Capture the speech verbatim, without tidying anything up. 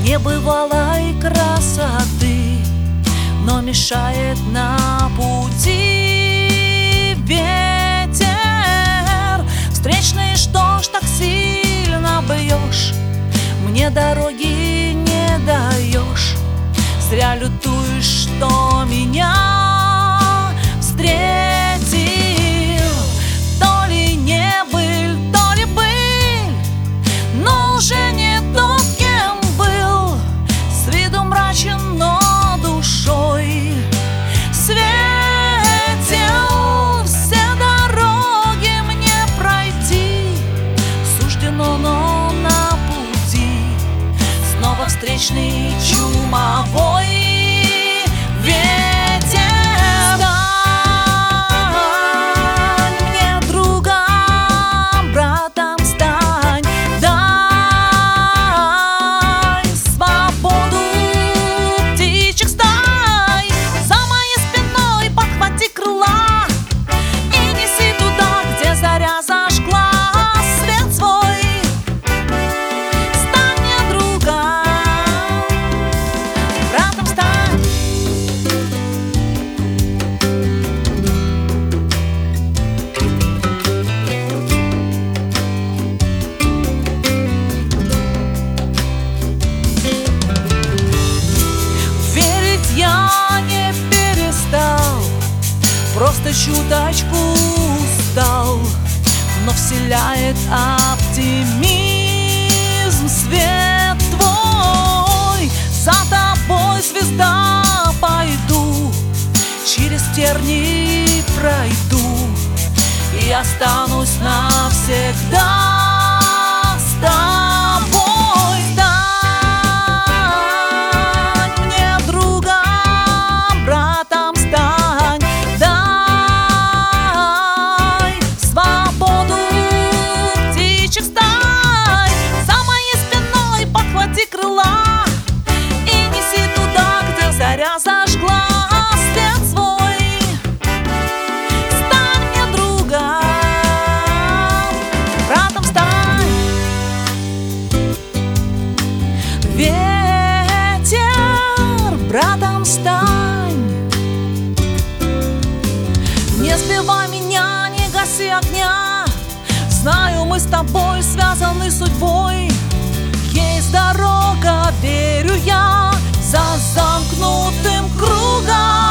небывалой красоты, но мешает на пути ветер встречный. Что ж так сильно бьешь, мне дороги не даешь, зря лютуешь, что меня встретил. То ли не быль, то ли быль, но уже не тот, кем был. С виду мрачен, но душой светил. Все дороги мне пройти суждено, но на пути снова встречный чумовой ветер. Стань мне другом, братом стань, дай свободу птичек стай. За моей спиной подхвати крыла и неси туда, где заря зажгла свет свой. Стань мне другом, братом стань. Верить я не перестал, просто чуточку устал, но вселяет оптимизм свет твой. За тобой, звезда, пойду, через тернии пройду и останусь навсегда с тобой. Стань мне другом, братом стань, дай свободу птичек стай. За моей спиной подхвати крыла и неси туда, где заря зажгла свет свой. Стань мне другом, братом стань. Ветер, братом стань. Не сбивай меня, не гаси огня, знаю, мы с тобой связаны судьбой. Есть дорога, верю я, за замкнутым кругом.